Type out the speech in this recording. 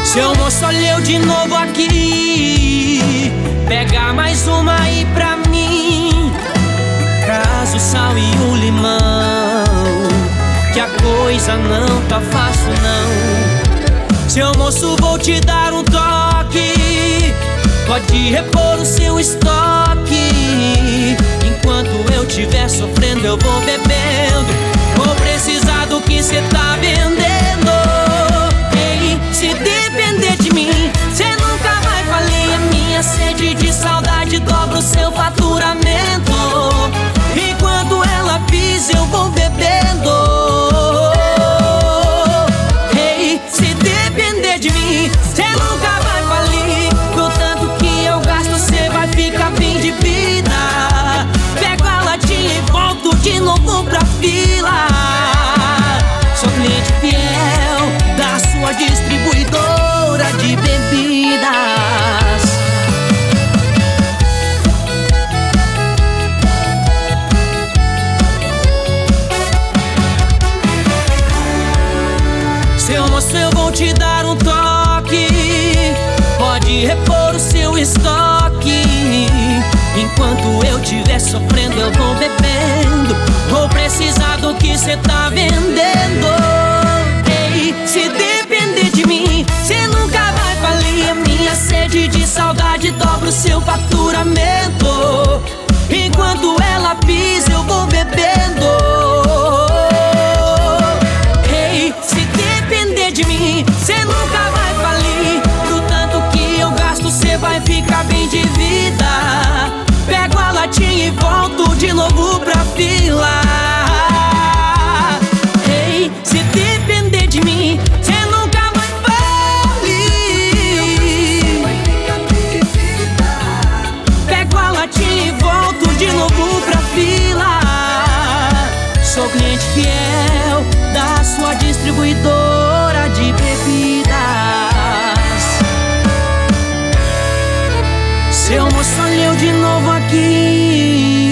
Seu moço, olha eu de novo aqui. Pega mais uma aí pra mim. Traz o sal e o limão, que a coisa não tá fácil não. Seu moço, vou te dar um toque. Pode repor o seu estoque. Enquanto eu tiver sofrendo, eu vou bebendo. Vou precisar do que cê tá vendendo. Ei, se depender de mim, cê nunca vai falir. A minha sede de saudade dobra o seu faturamento. Enquanto ela pisa, eu vou bebendo. Ei, se depender de mim, cê nunca vai falir. Do tanto que eu gasto, cê vai ficar bem de vida. Pego a latinha e volto de novo pra fila. Sou cliente fiel da sua distribuidora de bebidas. Seu moço, eu vou te dar um toque. Pode repor o seu estoque. Enquanto eu tiver sofrendo, eu vou bebendo. Vou precisar do que cê tá vendendo. Ei, se depender de mim, cê nunca vai falir. A minha sede de saudade dobra o seu faturamento. Enquanto ela pisa, eu vou bebendo. Ei, se depender de mim, cê nunca vai falir. Do tanto que eu gasto, cê vai ficar bem de vida. Pego a latinha e volto de novo pra fila. Ei, se depender de mim, cê nunca vai falir. Pego a latinha e volto de novo pra fila. Sou cliente fiel da sua distribuidora de bebidas. Seu moço, olha eu de novo aqui.